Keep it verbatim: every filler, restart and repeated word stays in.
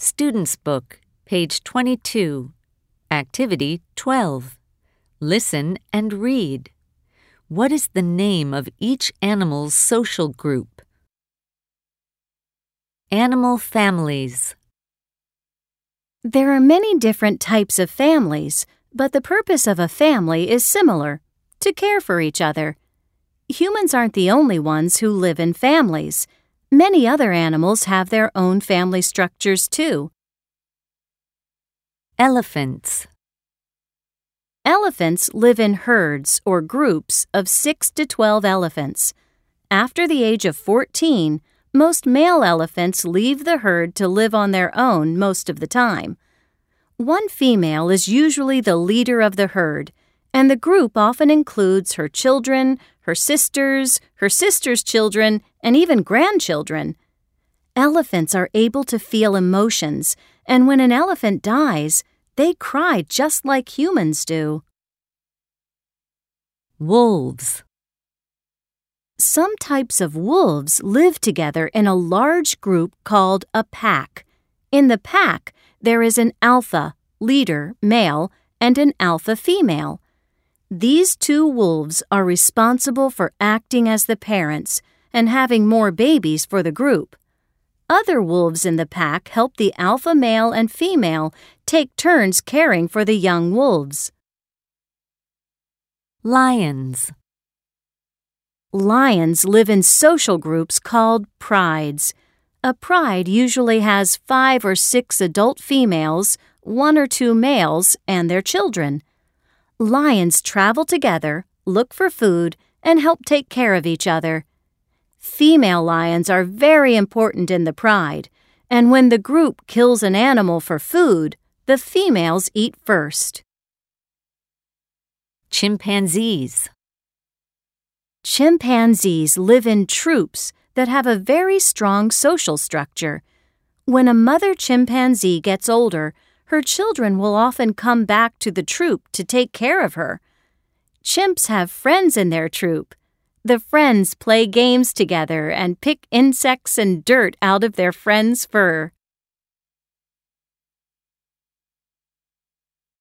Student's Book, page twenty-two. Activity twelve. Listen and read. What is the name of each animal's social group? Animal families. There are many different types of families, but the purpose of a family is similar: to care for each other. Humans aren't the only ones who live in families. Many other animals have their own family structures too. Elephants. Elephants live in herds or groups of six to twelve elephants. After the age of fourteen, most male elephants leave the herd to live on their own most of the time. One female is usually the leader of the herd, and the group often includes her children, her sisters, her sisters' children, and even grandchildren. Elephants are able to feel emotions, and when an elephant dies, they cry just like humans do. Wolves. Some types of wolves live together in a large group called a pack. In the pack, there is an alpha, leader, male, and an alpha female. These two wolves are responsible for acting as the parents and having more babies for the group. Other wolves in the pack help the alpha male and female take turns caring for the young wolves. Lions. Lions live in social groups called prides. A pride usually has five or six adult females, one or two males, and their children. Lions travel together, look for food, and help take care of each other. Female lions are very important in the pride, and when the group kills an animal for food, the females eat first. Chimpanzees. Chimpanzees live in troops that have a very strong social structure. When a mother chimpanzee gets older, her children will often come back to the troop to take care of her. Chimps have friends in their troop. The friends play games together and pick insects and dirt out of their friends' fur.